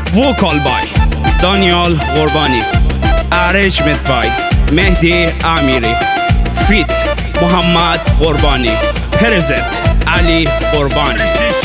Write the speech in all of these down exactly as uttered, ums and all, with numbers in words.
ووکال بای دانیال قربانی، ارنجمنت بای مهدی امیری، فیت محمد قربانی، پرزنت علی قربانی.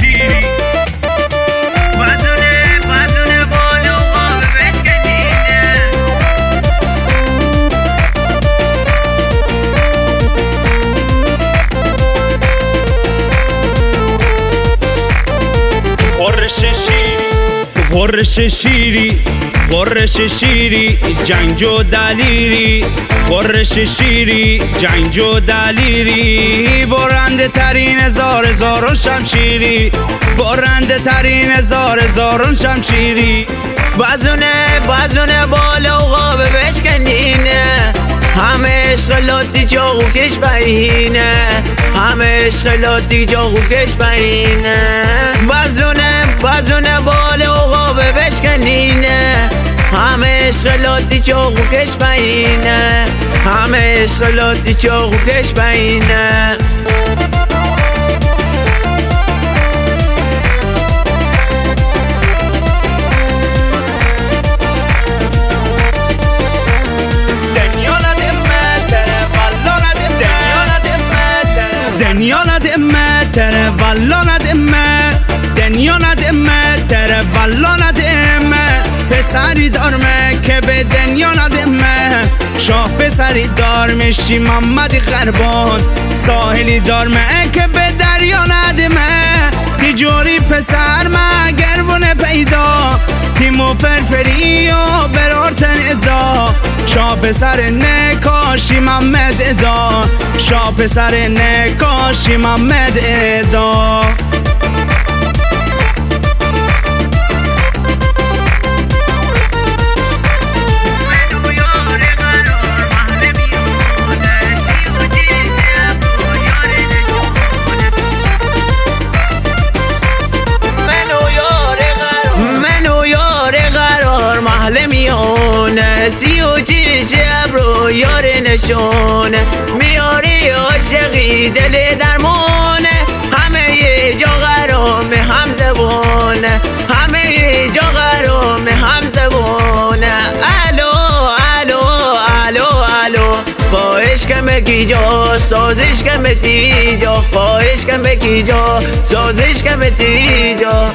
قرش شیری قرش شیری جنگ و دلیری، قرش شیری جنگ و دلیری، برنده ترین هزار هزارون شمشیری، برنده ترین هزار هزارون شمشیری. بازونه بازونه بالا و غابه بشکنینه، همه اشغالاتی جاغو کش بینه، همه اشغالاتی جاغو کش بینه. بازونه بازونه بالا و غابه بشکنینه، همه اشغالاتی جاغو کش بینه، همه اشغالاتی جاغو کش بینه. دنیا ندمه تره والا ندمه، دنیا ندمه تره والا ندمه، پسری دارمه که به دنیا ندمه، شاه پسری دارمشی محمد غربان، ساحلی دارمه که به دریا ندمه، دیجوری پسر مگرونه پیدا، تیمو فرفری و برارتن ادا، شاه پسر نکاشی محمد ادا، شاه پسر نکاشی محمد ادا. سی و چی شب رو یار نشونه، میاری عاشقی دل درمونه، همه یه جا قرام هم زبونه، همه یه جا قرام هم زبونه. الو الو الو الو خواهش کن بکی جا، سازش کن بتی جا، خواهش کن بکی جا، سازش کن بتی جا.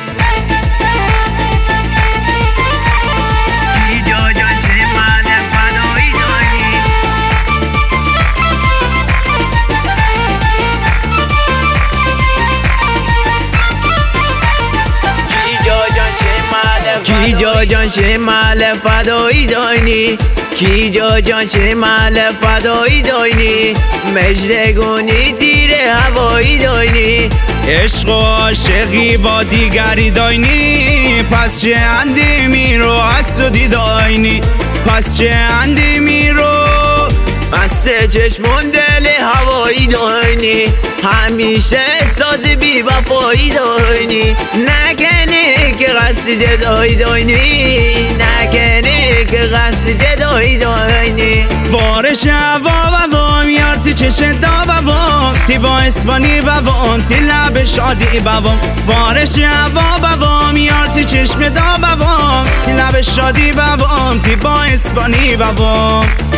کی جا جان شمال فدایی داینی، کی جا جان شمال فدایی داینی، مجدگونی تیر هوایی داینی، عشق و عاشقی با دیگری داینی، پس چه اندی میرو حسودی داینی، پس چه اندی میرو مست چشمون دل هوایی داینی، همیشه ساز بی وفایی داینی، نکنی که قصد جدایی داینی، نکنی که قصد جدایی داینی. وارش هوا و وام یارتی چشم دا و وام، تی با اسبانی و وام تی لب شادی و وام، وارش هوا و وام یارتی چشم دا و وام، تی لب شادی و وام تی با اسبانی و وام.